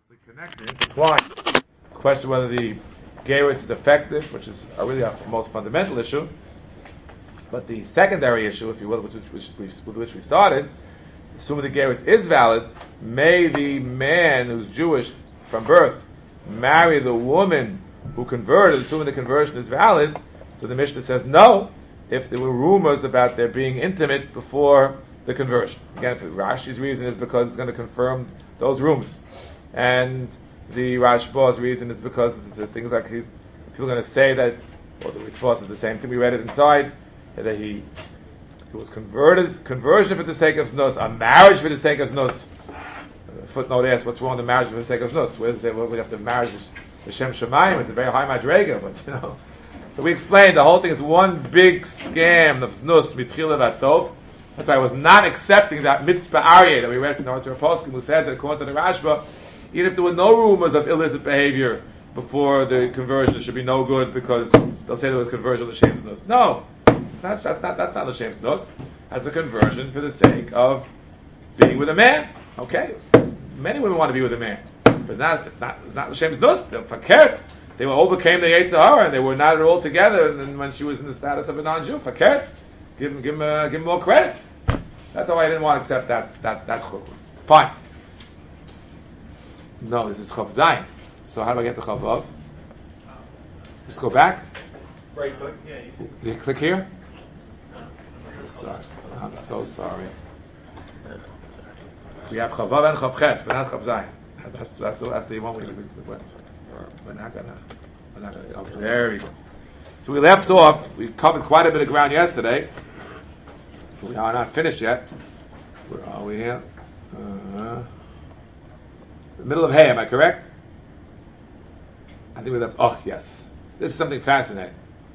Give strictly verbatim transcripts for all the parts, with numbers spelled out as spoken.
closely connected, intertwined. Question whether the gerus is effective, which is a really a most fundamental issue. But the secondary issue, if you will, which, which, which, with which we started, assuming the gerus is valid, may the man who's Jewish from birth marry the woman who converted, assuming the conversion is valid. So the Mishnah says no, if there were rumors about their being intimate before the conversion. Again, if Rashi's reason is because it's going to confirm those rumors. And the Rashba's reason is because there's things like he's, people are going to say that, well, the Ritfos is the same thing we read it inside, that he, he was converted, conversion for the sake of Znus, a marriage for the sake of Znus. Uh, footnote asks, what's wrong with the marriage for the sake of Znus? Where they, well, we have to marry Hashem Shemayim, it's a very high madrega, but you know. So we explained the whole thing is one big scam of Znus, mitchila vatsof. That's why I was not accepting that mitzvah aryeh that we read from the Noritz Poskim, who said that according to the Rashba, even if there were no rumors of illicit behavior before the conversion, it should be no good because they'll say there was conversion of L'Shem Znus. No, that's not, not, that's not L'Shem Znus. That's a conversion for the sake of being with a man. Okay, many women want to be with a man, but it's not. It's not. It's not L'Shem Znus. They're fakert. They were overcame the Yetzer Hara and they were not at all together. And when she was in the status of a non-Jew, fakert, give him, give him, uh, give him more credit. That's why I didn't want to accept that that that chukun. Fine. No, this is Chav Zayin. So how do I get the Chav Vav? Just go back. Right click. Yeah. You, you click here. Sorry. I'm so sorry. We have Chav Vav and Chav Ches, but not Chav Zayin. That's that's the that's the one we went. We're not gonna. We're not gonna. Oh, there we go. So we left off. We covered quite a bit of ground yesterday. We are not finished yet. Where are we here? Uh, the middle of Hay, am I correct? I think we left. Oh, yes. This is something fascinating.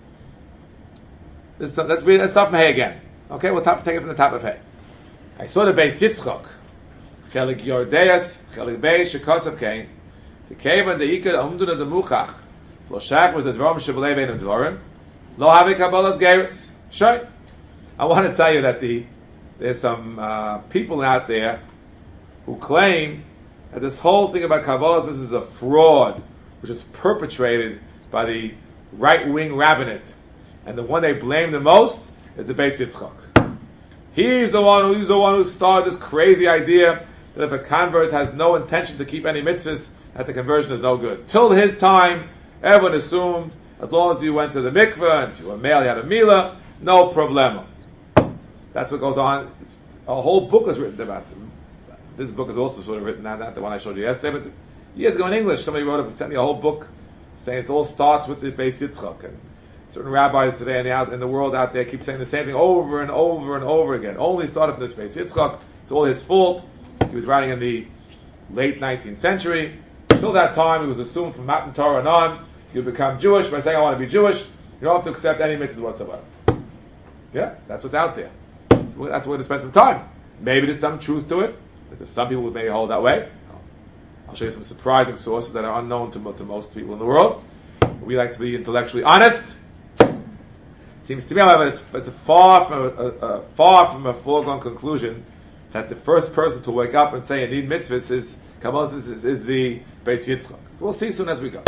This is, let's read. Let's start from Hay again. Okay, we'll top, take it from the top of Hay. I saw the Beis Yitzchok. Chelik Yordeas, Chelik Beis Shekosav Kain. The cave and the Ikad Amduna the Muchach. Floshak was the Dvorim Shabbalei Bein Dvorim. Lo Havi Kabbalas Gerus. Sure. I want to tell you that the there's some uh, people out there who claim that this whole thing about Kabbalah's is a fraud, which is perpetrated by the right-wing rabbinate, and the one they blame the most is the Beis Yitzchok. He's the one. Who, he's the one who started this crazy idea that if a convert has no intention to keep any mitzvahs, that the conversion is no good. Till his time, everyone assumed as long as you went to the mikveh and if you were male, you had a milah, no problema. That's what goes on. A whole book is written about them. This book is also sort of written, not, not the one I showed you yesterday, but years ago in English, somebody wrote up, sent me a whole book saying it all starts with the Beis Yitzchak. And certain rabbis today in the, out, in the world out there keep saying the same thing over and over and over again. Only started from this Beis Yitzchak. It's all his fault. He was writing in the late nineteenth century. Till that time, it was assumed from Matan Torah and on, you become Jewish by saying, I want to be Jewish. You don't have to accept any mitzvahs whatsoever. Yeah, that's what's out there. That's where to spend some time. Maybe there's some truth to it. There's some people who may hold that way. I'll show you some surprising sources that are unknown to, to most people in the world. We like to be intellectually honest. It seems to me, however, it's, it's a far from a, a, a far from a foregone conclusion that the first person to wake up and say I need mitzvahs is Kabbalah is, is, is the Beis Yitzchak. We'll see soon as we go.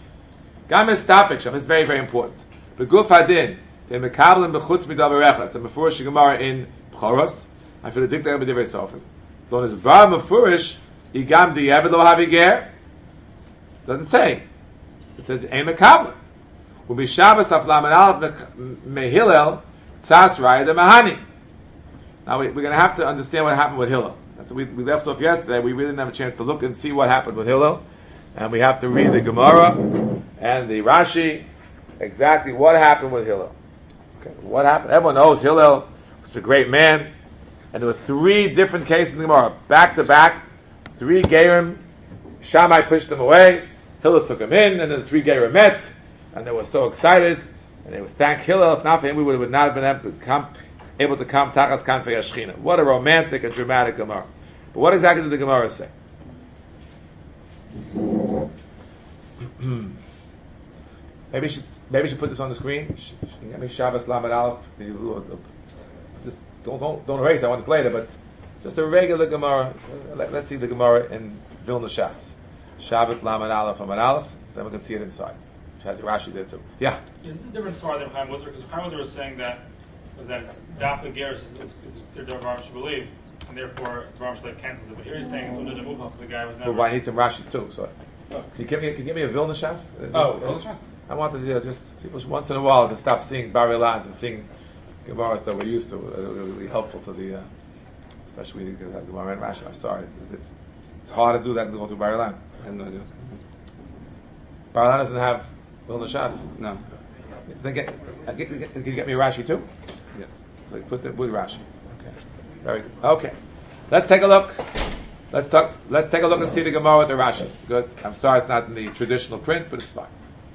Games topic sham is very very important. Beguf hadin. They mekabel and bechutz midaverecha. It's a mefurish gemara in Bchoros. I feel the dikta b'divrei sofim. So when it's bar mefurish, igam di'eved lo haviger. Doesn't say. It says ein mekabel. Ubishabas taflam and alf mehillel tzas raya de mahani. Now we, we're going to have to understand what happened with Hillel. That's, we, we left off yesterday. We really didn't have a chance to look and see what happened with Hillel, and we have to read the Gemara and the Rashi exactly what happened with Hillel. Okay, what happened? Everyone knows Hillel was a great man, and there were three different cases in the Gemara, back to back. Three Gerim, Shammai pushed them away. Hillel took him in, and then the three Gerim met, and they were so excited, and they would thank Hillel. If not for him, we would have not been able to come. Able to come tachas kanfei Shechina. What a romantic and dramatic Gemara. But what exactly did the Gemara say? maybe she maybe she put this on the screen. Maybe Shabbos Lamed Aleph. Just don't don't don't erase. I want it later, but just a regular Gemara. Let, let's see the Gemara in Vilna Shas. Shabbos Lamed Aleph Amud Aleph. Then we can see it inside. Has Rashi there too. Yeah. Is this a different story than Chaim Witzer? Because Chaim Witzer was saying that was that it's Dafka Geras is considered a Baruch should believe, and therefore Baruch should cancels it. But here he's saying it's under the Muchach. The guy was never. Well, I need some Rashis too. So, oh. can you give me can you give me a Vilna Shas? Oh, Vilna Shas. I wanted to you know, just people once in a while to stop seeing Bar Ilan and seeing Gemaras that we're used to. It would be really helpful to the, uh, especially because I have Gemara and Rashi. I'm sorry, it's, it's it's hard to do that and go through Bar Ilan. I have no idea. Bar Ilan doesn't have Vilna Shas. No. So get, uh, get, get, can you get me a Rashi too? Yes. So put the with Rashi. Okay. Very good. Okay. Let's take a look. Let's talk. Let's take a look and see the Gemara with the Rashi. Good. I'm sorry it's not in the traditional print, but it's fine.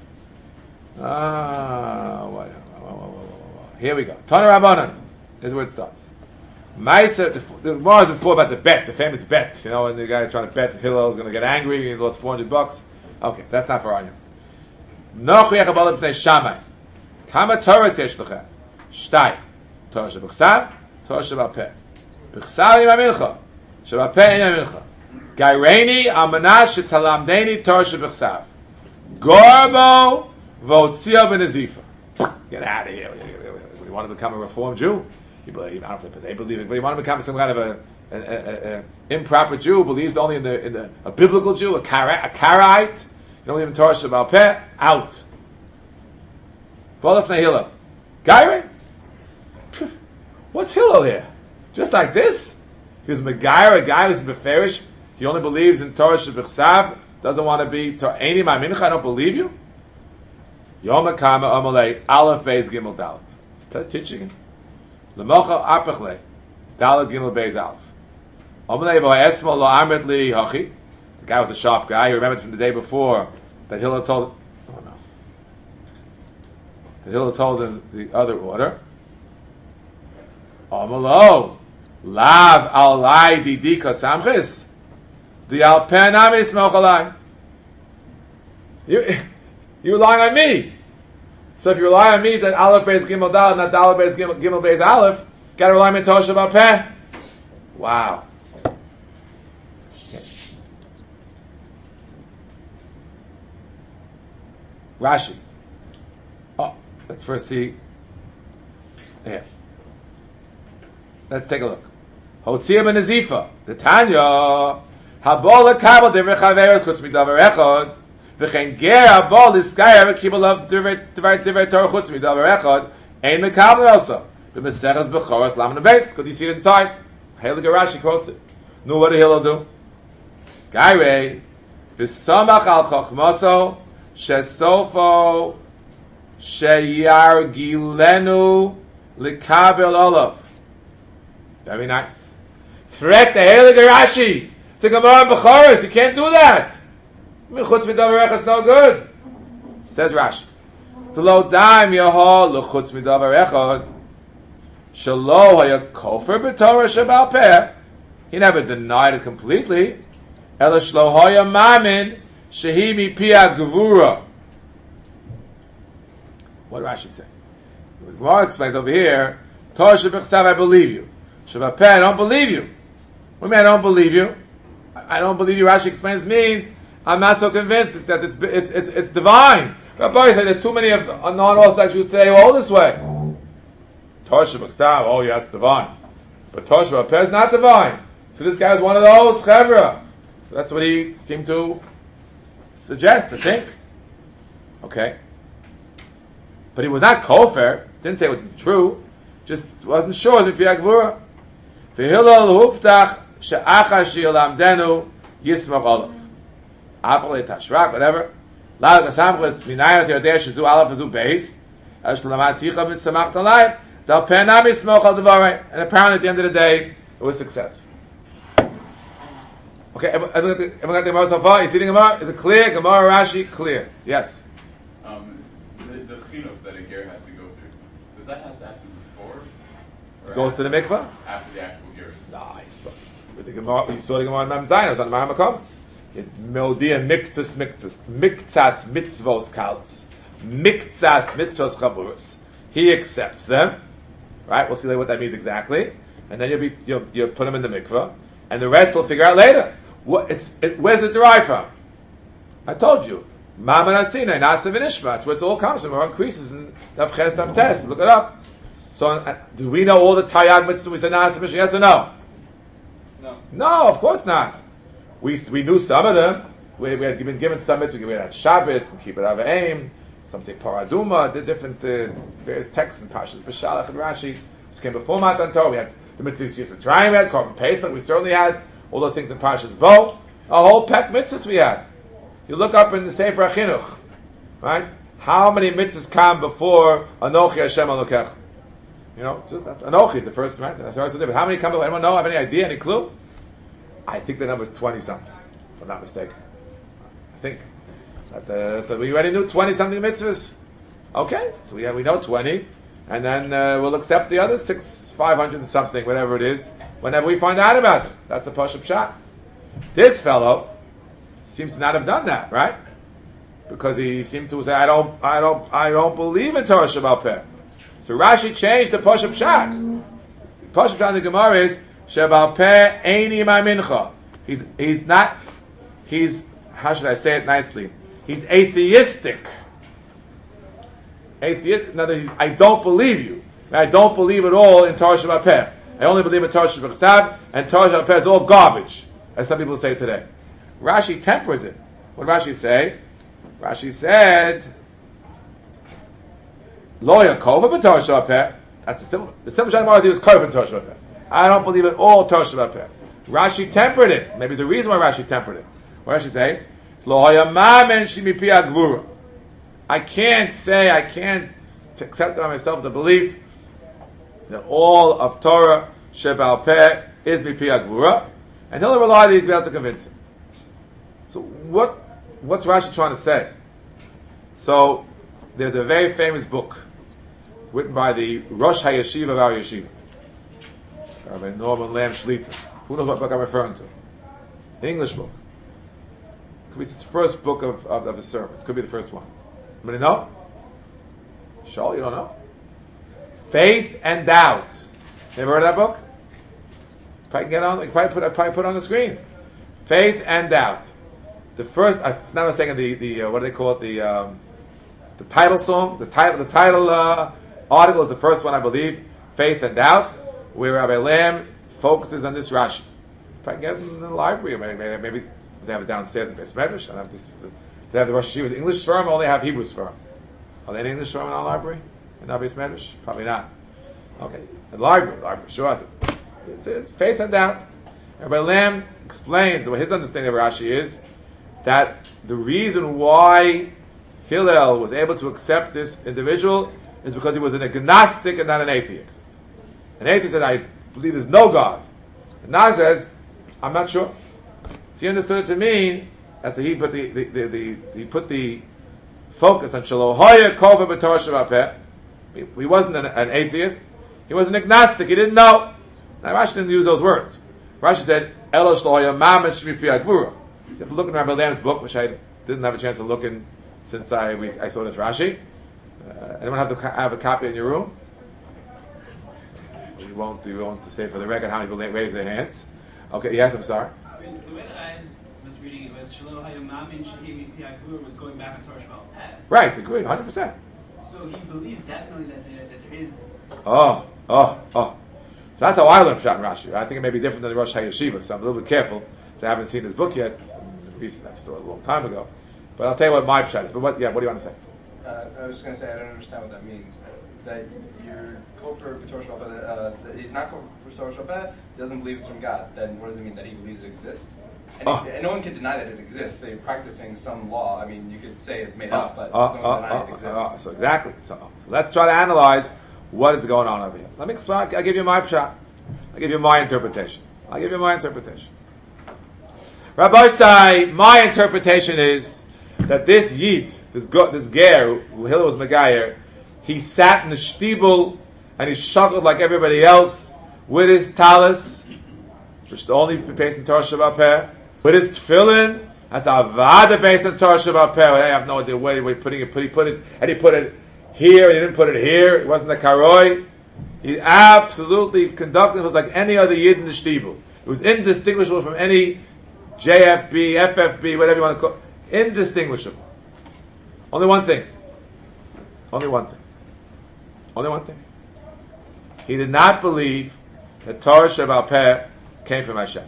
Ah, whoa, whoa, whoa, whoa, whoa. Here we go. Tana Rabbanan. Here's where it starts. Maisa. The Gemara is before about the bet, the famous bet. You know, when the guy's trying to bet Hillel is going to get angry. He lost four hundred bucks. Okay, that's not for Anya. Noch yachabal b'nei Shammai. Kama Torahs yesh lecha? Shtay. Torah shebechsav, Torah shebapeh. Bechsav im amincha, shebapeh im amincha. Gaireni almanah shetalamdeni Torah shebechsav. Gorbo v'otzia b'nezifa. Get out of here. You want to become a Reformed Jew? You believe? I don't think they believe it, but you want to become some kind of a, a, a, a improper Jew who believes only in the in the a biblical Jew, a Kara, a Karaite. You don't even Torah shebapeh. Out. Bolaf Nehila. Gaire? What's Hillel here? Just like this? He was Megaire, a guy who's Beferish. He only believes in Torah Shebechsav. Doesn't want to be Torah Mincha. I don't believe you. Yom HaKama Amalei Aleph Beis Gimel Dalet. Is teaching him? Lemocha Apechle Dalet Gimel Beis Aleph. Amalei V'Ha'esmo Lo Amrit Li Hachi. The guy was a sharp guy. He remembered from the day before that Hillel told him. Oh no. That Hillel told him the other order. Amalo, lav alai didika samchis, the alpenamis mochalai. You, you relying on me. So if you rely on me, that Aleph Beis Gimel Dal, not Aleph Beis Gimel, Gimel Beis Aleph, gotta rely on me Tosha Bapeh. Wow. Okay. Rashi. Oh, let's first see. Here. Let's take a look. Hotzia ben Nazifa. The Tanya. Habol lekabel divrei chaveres chutz midavar echad. V'chein ger habol liskayar v'kibel of divrei divrei Torah chutz midavar echad. Ein mekabel also. The Meseches Bechoros Laman Beis. Could you see it inside? Hillel Garashi quotes it. No, what did Hillel do? Gairei v'samach al chachmaso shesofo sheyargilenu likabel olav. Very nice. Threat the Heilige Rashi to Gemara Bechoros. You can't do that. Chutz midavar echad, it's no good. Says Rashi. To lo daim yahol l'chutz midavar echad shelo haya kofer b'torah shebal peh. He never denied it completely. Ela shelo haya mamin shehi mipi ha'gevura. What did Rashi say? The Gemara explains over here. Torah shebechsav, I believe you. Shebapeh, I don't believe you. What do you mean I don't believe you? I don't believe you. Rashi explains means I'm not so convinced that it's it's it's, it's divine. Rabbi said that too many of non-Orthodox Jews today hold this way. Torah Shebechsav, oh yeah, it's divine. But Torah Shebapeh is not divine. So this guy is one of those chevra. So that's what he seemed to suggest, to think. Okay. But he was not kofar. Didn't say it was true. Just wasn't sure. It was Mipi HaGevura. V'hillel huftach she'acha she'yilamdenu yismach olav. Apple tashrak, whatever. Lag asamchus minayin atiyodeh shezu aleph azu beis. Esh l'lamad ticha misamach talayim. Dal penam yismach al devarei. And apparently at the end of the day, it was success. Okay, everyone got the Gemara so far? You see the Gemara? Is it clear? Gemara, Rashi, clear. Yes. Um, the the chinuch that a ger has to go through, does that have to happen before? Or Goes to the mikvah? After the actual ger? Nah, you saw, with the Gemara, you saw the Gemara in Mem Zayin. It was on the Mahamakomis. Meodia miktzas miktzas. Miktzas mitzvos kalas. Miktzas mitzvos chavuros. He accepts them. Right? We'll see later what that means exactly. And then you'll, be, you'll, you'll put them in the mikvah. And the rest we'll figure out later. What, it's, it, where's it derived from? I told you. Ma'aman Asina, Nasa V'Nishma. That's where it all comes from. It all increases in Daf Ches, Daf Tes. Look it up. So, uh, do we know all the Taryag mitzvahs? We said Nasa V'Nishma, yes or no? No. No, of course not. We we knew some of them. We, we had been given some mitzvahs. We had Shabbos and Kibbutz Avim. Some say Paraduma. The different uh, various texts and Pashas B'Shalach and Rashi, which came before Matan Torah. We had the mitzvahs used for trying. We had Korban Pesach. We certainly had all those things in Pashas Bo. A whole pack mitzvahs we had. You look up in the Sefer HaChinuch, right? How many mitzvahs come before Anochi Hashem Elokecha? You know, just, that's, Anochi is the first, right? That's the first. But how many come before? Anyone know? Have any idea? Any clue? I think the number is twenty something, if I'm not mistaken. I think. That, uh, so we already knew twenty something mitzvahs. Okay, so we have, we know twenty, and then uh, we'll accept the other six, five hundred and something, whatever it is, whenever we find out about it. That's the Pashup Shot. This fellow seems to not have done that, right? Because he seemed to say, "I don't, I don't, I don't believe in Torah Sheba'al Peh." So Rashi changed the Pashup Shot. The Pashup Shot in the Gemara is Sheba'al Peh Eini Ma Mincha. He's he's not. He's how should I say it nicely? He's atheistic. Atheist. In other words, I don't believe you. I don't believe at all in Torah Sheba'al Peh. I only believe in Torah Sheba'al Chesed, and Torah Sheba'al Peh is all garbage, as some people say today. Rashi tempers it. What did Rashi say? Rashi said, Lo Yakova b'Torah Sheba'al Peh. That's the simple. The simple Shana Marathi was Kov in Torah Sheba'al Peh. I don't believe at all Torah Sheba'al Peh. Rashi tempered it. Maybe there's a reason why Rashi tempered it. What did Rashi say? Lo Hayamamen Shimi Pi Agvura. I can't say, I can't accept on myself the belief that all of Torah Sheba'al Peh is Mipi Agvura, and he'll rely on you to be able to convince him. So what what's Rashi trying to say? So there's a very famous book written by the Rosh HaYeshiva of our yeshiva, Rabbi Norman Lamb Shlita. Who knows what book I'm referring to? The English book. Could be his first book of, of, of the sermons. Could be the first one. Anybody know? Shaul, you don't know? Faith and Doubt. You ever heard of that book? Probably get on. You probably put. I probably put it on the screen. Faith and Doubt. The first, I'm not mistaken. The the uh, what do they call it? The um, the title song. The title the title uh, article is the first one, I believe. Faith and Doubt, where Rabbi Lamb focuses on this Rashi. If I can get it in the library, maybe, maybe, maybe they have it downstairs in Beis Medrash. I have this. They have the Rosh Hashiva English firm, or they have Hebrew firm. Are they in English firm in our library? In our Beis Medrash? Probably not. Okay, the library, the library, sure has it. It says Faith and Doubt. Rabbi Lamb explains what his understanding of Rashi is, that the reason why Hillel was able to accept this individual is because he was an agnostic and not an atheist. An atheist said, I believe there's no God. And now says, I'm not sure. So he understood it to mean that he put the, the, the, the he put the focus on Shalohoya Kova B'Torah Sheba'al Peh. He wasn't an, an atheist. He was an agnostic. He didn't know. Now Rashi didn't use those words. Rashi said, Elo Shalohoya Mamen Shmi Pi Agvura. You have to look in Rabbi Lamb's book, which I didn't have a chance to look in since I we, I saw this Rashi. Uh, anyone have, the, have a copy in your room? You won't, you won't say for the record how many people raise their hands. Okay, yes, I'm sorry. I mean, the way that I was reading it was Shalom Hayamamin Shahimi Piakur was going back on Torah Sheba'al Peh. Right, agree, one hundred percent. So he believes definitely that there, that there is. Oh, oh, oh. So that's how I learned Pshat in Rashi. I think it may be different than the Rosh HaYeshiva, so I'm a little bit careful. So I haven't seen his book yet. I saw it a long time ago. But I'll tell you what my Pshat is. But what, yeah, what do you want to say? Uh, I was just going to say, I don't understand what that means. That you're kofar b'Torah Sheba'al Peh, uh, that he's not kofar b'Torah Sheba'al Peh, he doesn't believe it's from God. Then what does it mean that he believes it exists? And, oh. he, and no one can deny that it exists. They're practicing some law. I mean, you could say it's made Oh, up, but oh, no oh, one deny oh, it exists. oh, oh. So exactly. So, so let's try to analyze what is going on over here. Let me explain. I'll give you my Pshat. I'll give you my interpretation. I'll give you my interpretation. Rabbi say, my interpretation is that this Yid, this go, this Ger, who Hillel was Megayer, he sat in the shtibel and he shuckled like everybody else with his talis, which is only based in Torah Sheba'al Peh, with his tefillin. That's avada based on Torah Sheba'al Peh. I have no idea where he was putting it. He put it, and he put it here. And he didn't put it here. It wasn't the karoi. He absolutely conducted. It was like any other Yid in the shtibel. It was indistinguishable from any J F B, F F B, whatever you want to call it. Indistinguishable. Only one thing. Only one thing. Only one thing. He did not believe that Torah Sheba'al Peh came from Hashem.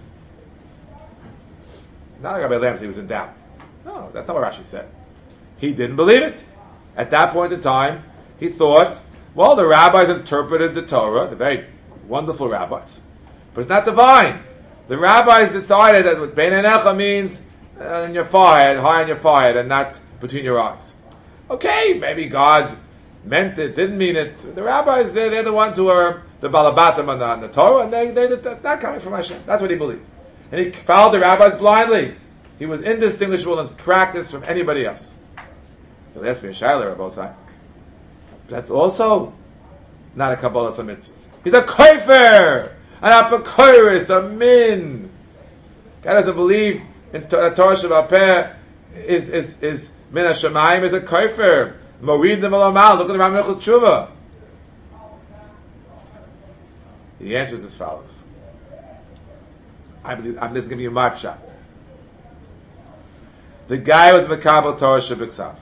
Not like Rabbi Lamb, he was in doubt. No, that's not what Rashi said. He didn't believe it. At that point in time, he thought, well, the rabbis interpreted the Torah, the very wonderful rabbis, but it's not divine. The rabbis decided that what Bein Einecha means uh, in your forehead, high on your forehead, and not between your eyes. Okay, maybe God meant it, didn't mean it. The rabbis, they're, they're the ones who are the balabatim on the, on the Torah, and they, they, that's not coming from Hashem. That's what he believed. And he followed the rabbis blindly. He was indistinguishable in his practice from anybody else. He'll ask me a shayla, Rabbi Osai. That's also not a Kabbalah some mitzvahs. He's a kofer, an apokoris, a min. God doesn't believe in Torah Sheba'al Peh is is is min hashamayim, is a kofer. Morid them alamal. Look at the Ram Nechus Tshuva. The answer is as follows. I believe I'm just giving you my pshat. The guy was Mekabel Torah Shebiksav.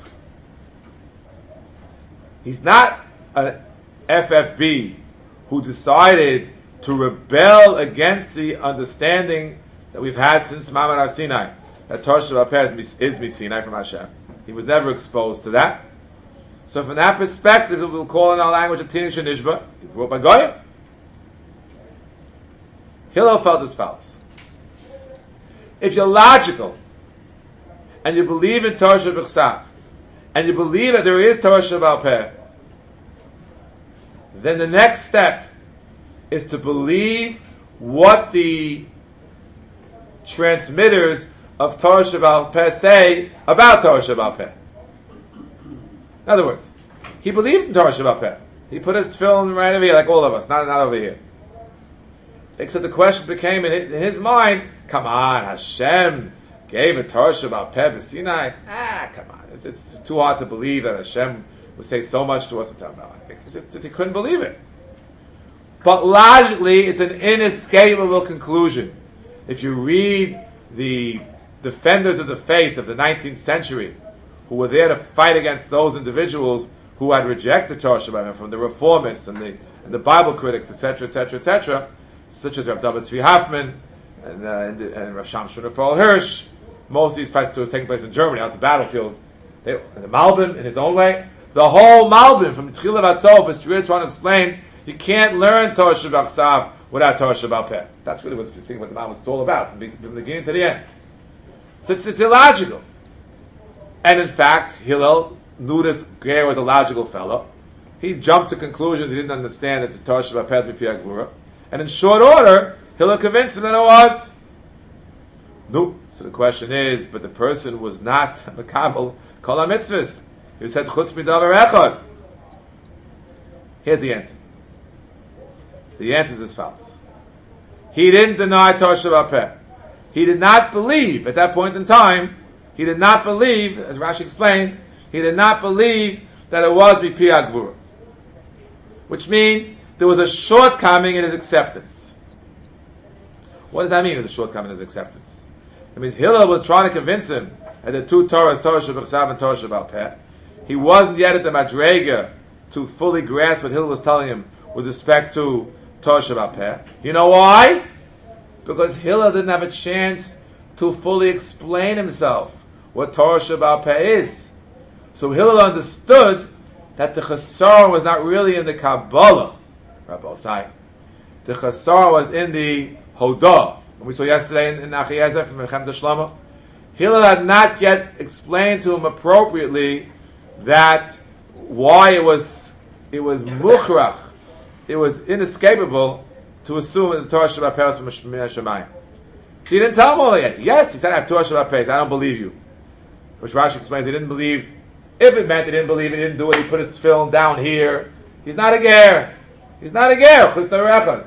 He's not an F F B who decided to rebel against the understanding that we've had since Ma'amad Har Sinai, that Torah Sheba'al Peh is, is Misinai from Hashem. He was never exposed to that. So from that perspective, we'll call in our language a Tinish Nishba. He grew up by Goyim. Hillel felt as follows. If you're logical, and you believe in Torah Shebiksav, and you believe that there is Torah Sheba'al Peh, then the next step is to believe what the transmitters of Torah Sheba'al Peh say about Torah Sheba'al Peh. In other words, he believed in Torah Sheba'al Peh. He put his tefillin right over here, like all of us, not, not over here. Except the question became in his, in his mind, come on, Hashem gave a Torah Sheba'al Peh b'Sinai. Ah, come on. It's, it's too hard to believe that Hashem would say so much to us. No, I think it's just, he couldn't believe it. But logically, it's an inescapable conclusion. If you read the defenders of the faith of the nineteenth century, who were there to fight against those individuals who had rejected Torah Sheba'al Peh, from the reformists and the, and the Bible critics, et cetera, et cetera, et cetera, such as Rav David Tzvi Hoffman and, uh, and, and Rav Shamshon Raphael Hirsch. Most of these fights were taking place in Germany. That was the battlefield. They, and the Malbim, in his own way, the whole Malbim, from Tchila Vatsof, is really trying to explain you can't learn Torah Shebiksav without Torah Sheba'al Peh. That's really what the thing what the Malbim is all about, from the, from the beginning to the end. So it's, it's illogical. And in fact, Hillel knew this Ger was a logical fellow. He jumped to conclusions he didn't understand that the Torah Sheba'al Peh is Mipi Agvura. And in short order, Hillel convinced him that it was. No. So the question is, but the person was not Mekabel Kol HaMitzvahs. He said, Chutz Midavar Echad. Here's the answer. The answer is as follows. He didn't deny Torah Sheba'al Peh. He did not believe, at that point in time, he did not believe, as Rashi explained, he did not believe that it was Mipi Agvura. Which means there was a shortcoming in his acceptance. What does that mean, there's a shortcoming in his acceptance? It means Hillel was trying to convince him that the two Torahs, Torah Shebiksav and Torah Sheba'al Peh, he wasn't yet at the Madrega to fully grasp what Hillel was telling him with respect to Torah Sheba'al Peh. You know why? Because Hillel didn't have a chance to fully explain himself what Torah Sheba'al Peh is. So Hillel understood that the Chasar was not really in the Kabbalah, Rabbi Osai. The Chasar was in the Hodah. We saw yesterday in, in Achiezer from Mechem Shlomo. Hillel had not yet explained to him appropriately that why it was it was mukhrach, it was inescapable to assume that the Torah Sheba'al Peh was from Min HaShamayim. He didn't tell him all that yet. Yes, he said, I have Torah Sheba'al Peh. I don't believe you. Which Rashi explains, he didn't believe. If it meant he didn't believe, he didn't do it. He put his film down here. He's not a ger. He's not a ger. But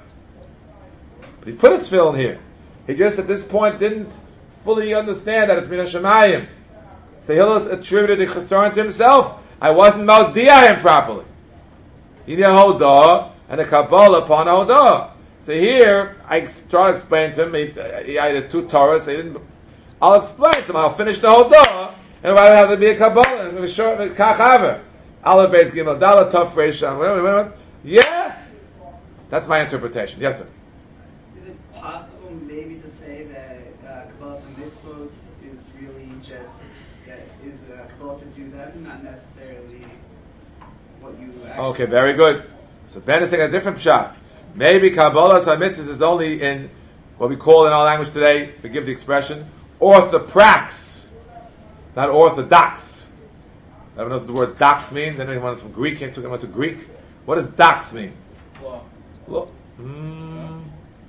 he put his film here. He just at this point didn't fully understand that it's Min HaShamayim. So Hillel attributed the Chesaron to himself. I wasn't Maldiah him properly. He need a Hodah and a Kabbalah upon a Hodah. So here, I try to explain to him, he, he had two Torahs, so he didn't, I'll explain to him, I'll finish the Hodah, And why would it have to be a Kabbalah? Sure, Kachaver. Aleph Beis Gimel Dalet Tov Reish Sham. Yeah, that's my interpretation. Yes, sir. Is it possible, maybe, to say that uh, Kabbalah and mitzvos is really just that is a Kabbalah to do them, not necessarily what you actually Okay, very good. So Ben is taking a different shot. Maybe Kabbalah and mitzvos is only in what we call in our language today, to give the expression, orthoprax, not orthodox. Everyone knows what the word dox means. Anyone from Greek came to to Greek? What does dox mean? Law. Law. Mm,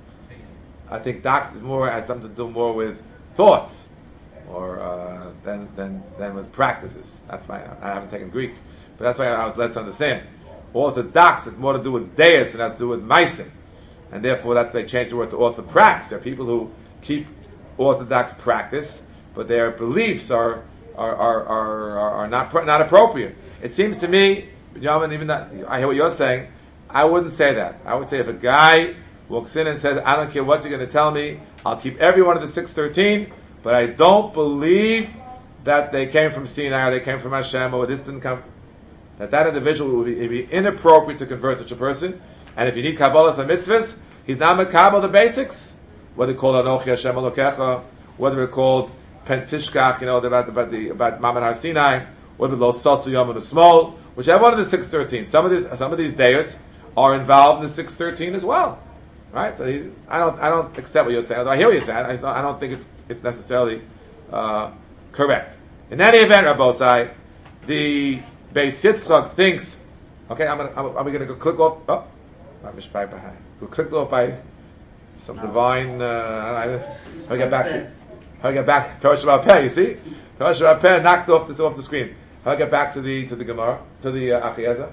I think dox is more has something to do more with thoughts, or uh, than than than with practices. That's my. I haven't taken Greek, but that's why I was led to understand. Orthodox has more to do with deis and has to do with meisim, and therefore that's they changed the word to orthoprax. There are people who keep orthodox practice, but their beliefs are are are are, are, are not not appropriate. It seems to me, Yaman, even that I hear what you're saying. I wouldn't say that. I would say if a guy walks in and says, "I don't care what you're going to tell me, I'll keep every one of the six thirteen, but I don't believe that they came from Sinai or they came from Hashem or this didn't come," that that individual would be, it'd be inappropriate to convert such a person. And if you need Kabbalah and mitzvahs, he's not makabel the basics. Whether called Anochi Hashem Elokecha, whether it's called Pentishkach, you know, about about the about Mammon Har Sinai, whether Lo Sasu Yom and Small, whichever one of the six thirteen. Some of these some of these deis are involved in the six thirteen as well, right? So he, I don't I don't accept what you're saying. Although I hear what you're saying, I, I don't think it's it's necessarily uh, correct. In any event, Rabbosai, the Beis Yitzchak thinks. Okay, I'm gonna. I'm, are we going to go click off? Oh, I'm just right behind. We'll click off by some divine. Uh, how do I get back? How do I get back? Torah Shabbat Peh. You see, Torah Shabbat Peh knocked off this off the screen. How do I get back to the to the Gemara to the uh, Achiezer?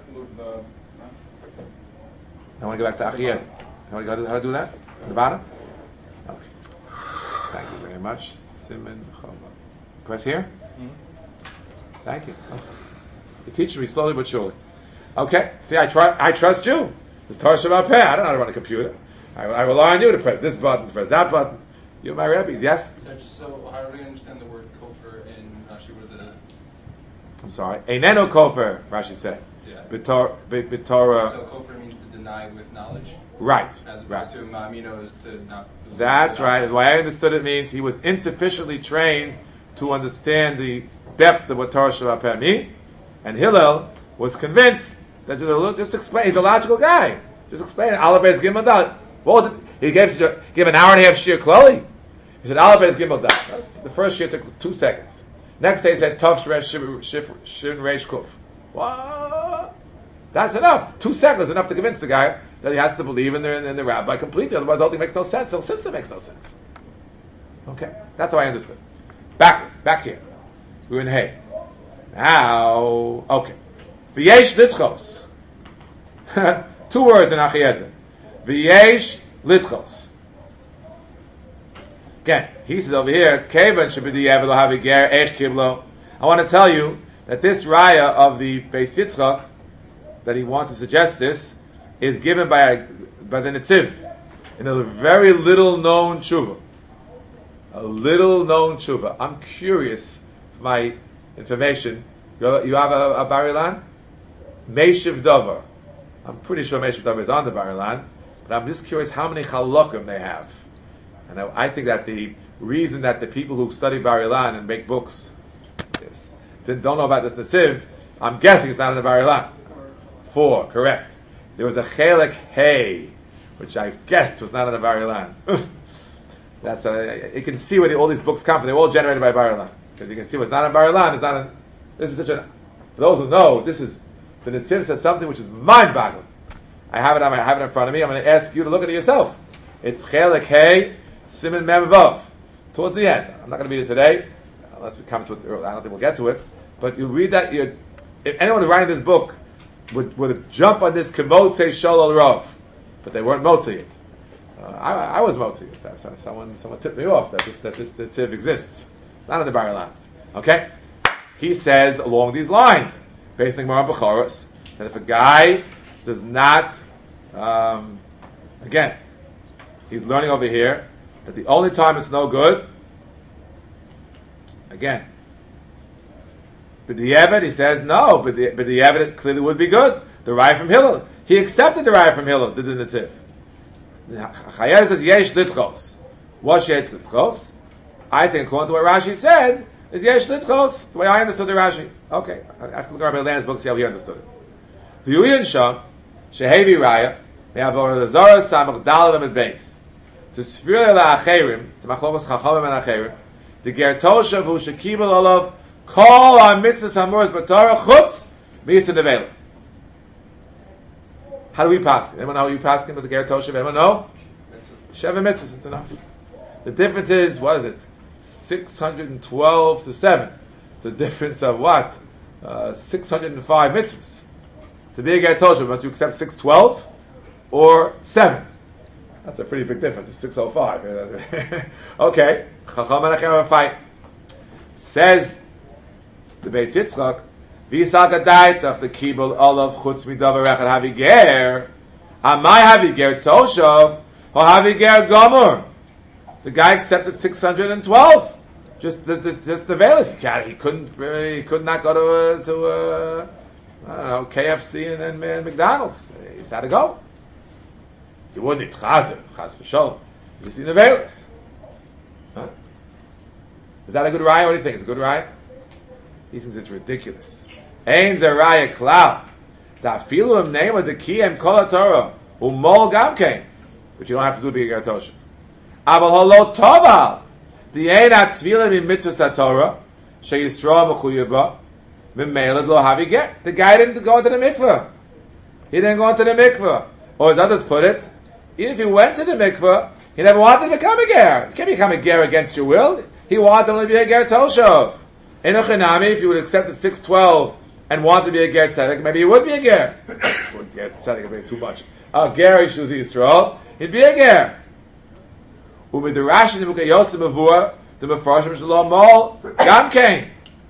I want to go back to Achiezer. How do you how to do that? At the bottom. Okay. Thank you very much. Simon Chava. Press here. Mm-hmm. Thank you. Okay. You're teaching me slowly but surely. Okay. See, I try. I trust you. It's Torah Shabbat Peh. I don't know how to run a computer. I, I rely on you to press this button, to press that button. You're my rabbis, yes? So, just so how do we understand the word kofar in Rashi? What is it? I'm sorry. Eineno kofer, Rashi said. Yeah. B'tor- b- b'torah. So kofar means to deny with knowledge. Right. As opposed right. to ma'amino is to not. That's right. The way I understood it means he was insufficiently trained to understand the depth of what Torah Shabbat Peh means, and Hillel was convinced that just, just explain. He's a logical guy. Just explain it. Aleph Beis Gimel Dalet. What was it? He gave gave an hour and a half shir klali. He said Aleph Beis Gimel Dalet. The first shir took two seconds. Next day he said Tov Shresh Shin Reish Kuf. What? That's enough. Two seconds is enough to convince the guy that he has to believe in the in the rabbi completely. Otherwise, the whole thing makes no sense. The whole system makes no sense. Okay, that's how I understood. Backwards, back here. We're in Hay. Now, okay. V'yesh litchos. Two words in Achiezer. V'yesh litchos. Again, he says over here, Kevan shebidi lo havi ger ech kiblo. I want to tell you that this raya of the Beis Yitzchak, that he wants to suggest this, is given by a, by the Netziv in a very little known tshuva. A little known tshuva. I'm curious for my information. You have, you have a, a Bar-Ilan? Meishiv Dover. I'm pretty sure Meishiv Dover is on the Bar-Ilan, but I'm just curious how many halakim they have. And I, I think that the reason that the people who study Bar-Ilan and make books is, don't know about this Netziv, I'm guessing it's not in the Bar-Ilan. Four, correct. There was a Chelek Hay, which I guessed was not in the Bar-Ilan. That's a, you can see where the, all these books come from. They're all generated by Bar-Ilan. Because you can see what's not in Bar-Ilan, it's not in, this is such a, for those who know, this is, the Netziv says something which is mind-boggling. I have it, I have it in front of me, I'm going to ask you to look at it yourself. It's Chelek Hay, Siman Mem Vav. Towards the end. I'm not going to read it today, unless we come to it early. I don't think we'll get to it. But you read that, you, if anyone who's writing this book would, would jump on this Kemotze Sholol Rav, but they weren't motzi it. Uh, I, I was motzi it. That's, uh, someone, someone tipped me off that this, that this Netziv exists. Not in the Bar-Ilans. Okay? He says along these lines, based on Gemara Bechoros, that if a guy does not, um, again, he's learning over here that the only time it's no good, again, But the Evid, he says no. But the but the Evid clearly would be good. The raya from Hillel, he accepted the raya from Hillel. Did the Netziv. Chayev says yesh litchos. What's yesh litchos? I think according to what Rashi said is yesh litchos. The way I understood the Rashi. Okay, I have to look at Rabbi Land's book to see how he understood it. V'yuyin sham shehevi raya me'avor the zara samach daladam at base to sfir la'acherim to machlokas chachamim and acherim the ger toshav hu shekibel olav kol ha-mitzvahs hamuras b'torah chutz miyis nevela. How do we pass? Anyone know how you pass with the ger toshav? Anyone know? Sheva mitzvahs, it's enough. The difference is, what is it? six hundred twelve to seven. It's a difference of what? Uh, six hundred five mitzvahs. To be a ger toshav, must you accept six twelve or seven? That's a pretty big difference. It's six oh five. Okay. Chacham and Achem have a fight. Says the Beis Yitzchak, V'yisag adaitach the kibul olav chutz midavar echad havi ger. Amai havi ger toshav or havi ger gomor. The guy accepted six hundred twelve. Just, just, just the veilus. He, can't, he couldn't. He could not go to uh, to uh, I don't know K F C and then uh, McDonald's. He just had to go. He wouldn't eat chazer, chaz v'sholom. You just eat the veilus. Huh? Is that a good raya? What do you think? It's a good raya? He thinks it's ridiculous. Ein ze raya klal. Da filu im name of the kiyem kol haTorah umol gam kein, but you don't have to do the ger toshav. Aval holo toval. The ein atvilim in mitzvahs haTorah sheyisrael mechuyah Mimmeled lo havi get. The guy didn't go into the mikveh. He didn't go into the mikveh. Or as others put it, even if he went to the mikveh, he never wanted to become a ger. You can't become a ger against your will. He wanted to only be a ger toshav. Enochinami, if you would accept the six twelve and want to be a ger tzedek, maybe he would be a ger. Would ger tzedek would be too much. A ger Yishuv Yisrael, he'd be a ger. With the Rashi the Mukha Yosef Mavur, the Mefarshim Shalom Mol, Gam Kain.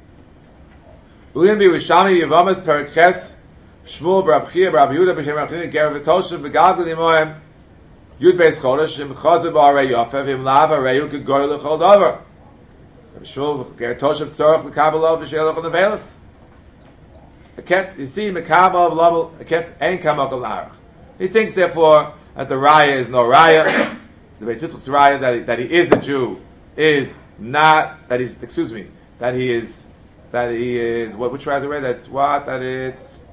We're going to be with Shami Yevamas Perikhes, Shmuel Barabchia, Barab Yehuda, B'Shem Rachinin, Ger V'Toshev, V'Galgal Yimoyim, Yud Beis Chodesh, Im Chazer Ba'arei Yofev, Im Lav Arei K'Goy L'Chol Dover. Shmuel Ger Toshev Tzorach L'Kabel Lov V'Sheil L'Chol Nevelis. A ket, you see, Mekabel of Lovell, a ket ain't Kamakal Larach. He thinks, therefore, that the Raya is no Raya. The Beis Yitzchak's Raya that he, that he is a Jew is not that he's excuse me that he is that he is what which Raya is it? That's what that it's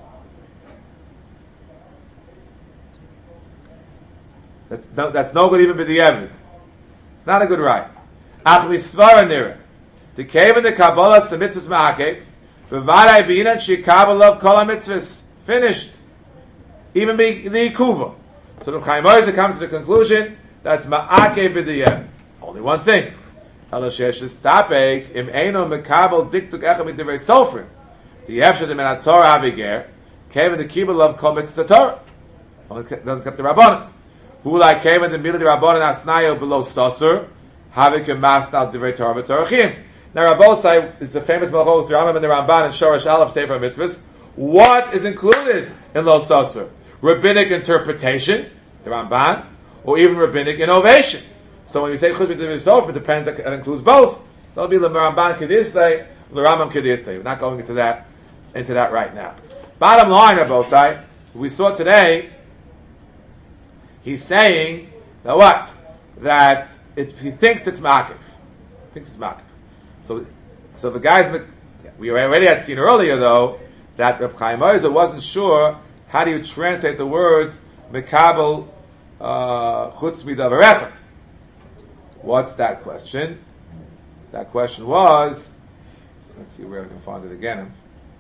that's no that's no good even by the evidence. It's not a good Raya. Ach misvara nira the cave in the Kabbalah semitzvus ma'akev b'vaday b'inan shikabel of kol mitzvus finished even be the kuva. So the Chaim Ozer comes to the conclusion that's ma'akev b'diyeh. Only one thing. Ela shesh l'stapek im eino mekabel diktuk echad midivrei sofrim. The yefshe de men haTorah haviger came in the kibul of kol mitzvah Torah. Only doesn't skip the Rabbanon. V'ulai came in the middle of the Rabbanon asnayo below sosur havikim masnal divrei Torah v'torachim. Now Rabbosai is the famous malachos the Rambam and the Ramban and Shorash Aleph Sefer Mitzvahs. What is included in lo sosur? Rabbinic interpretation, the Ramban, or even rabbinic innovation. So when you say chutz b'divrei sofrim, it depends. That includes both. So it'll be the Ramban kedistay, the Rambam kedistay. We're not going into that into that right now. Bottom line, Rabbosai, we saw today. He's saying that what? That it, he thinks it's ma'akev. He thinks it's ma'akev. So, so the guys we already had seen earlier though that Reb Chaim Ozer wasn't sure how do you translate the words mekabel chutz midavar echad. What's that question? That question was, let's see where I can find it again.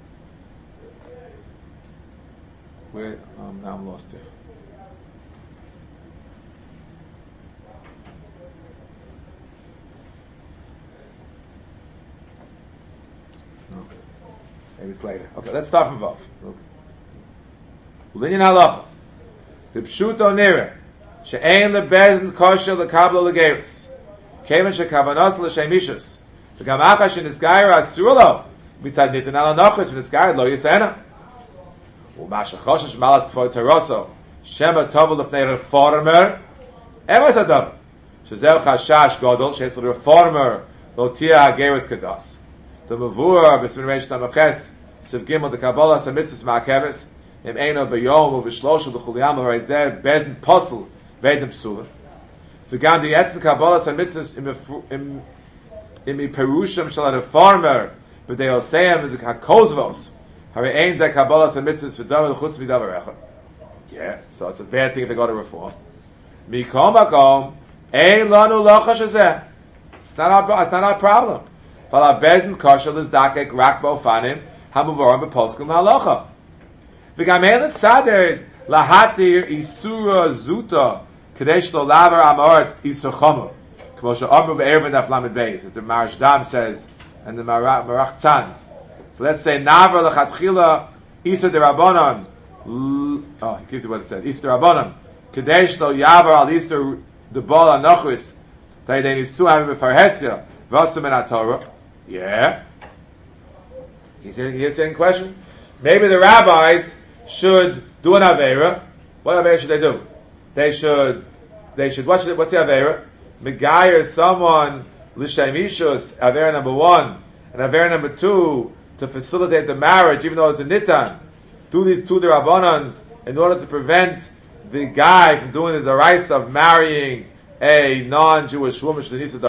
Where um, now I'm lost here. No. Maybe it's later. Okay, let's start from Vav. Linyan halacha. The pshuto nira she'ein lebezin kosher lekabel legeirus. Kevan shekavanos l'shemishus. V'gam achash shenizgayer asulo mitzad nitin al anochos v'nizgayer lo yisena. U'masha choshesh malas k'foy teroso shema tovel l'fnei reformer emes adav shezeu chashash godol she'etzel reformer lo tia hageirus kados. the Mavur, B'Smin Reish Samaches, Siv Gimel, the Kabbalah, Samitzis Ma'akeves, Im Eino B'Yom, Uv'Shloshu, B'Chuliyam, Ha'Reizev, Bezn Posel, Vedem Psula. V'Gam the Yetz, the Kabbalah, Samitzis, Im Im Perushim, Shal HaReformer, B'Dei Oseim, the HaKozvos, Hare Ein Zeh Kabbalah, Samitzis, V'Davar, Chutz V'Davar Echad. Yeah, so it's a bad thing if they go to reform. Mikom Makom, Ein Lanu Lochash Hazeh. It's not our, it's not our problem. But our bezin kosher is dakek rakbo fanim hamuvorim b'poskim halacha. V'gamelet sader lahatir isura zuta kadesh lo laver amort isuchomu. K'moshe amru be'ervin aflamid beis, as the Marishdam says, and the Marach, Marach Tzanz. So let's say naver lechatchila isa derabonon. Oh, he gives you what it says. Isa derabonon kadesh lo yaver al isa debol anochus taydei nisu hamim b'farhesya v'asum en haTorah. Yeah. He's saying, he's saying question. Maybe the rabbis should do an Aveira. What Aveira should they do? They should, they should, what should, what's the Aveira? Megayer someone, L'Shem Ishus, Aveira number one, and Aveira number two, to facilitate the marriage, even though it's a Nitan. Do these two Derabbanans in order to prevent the guy from doing the Daraisa of marrying a non-Jewish woman,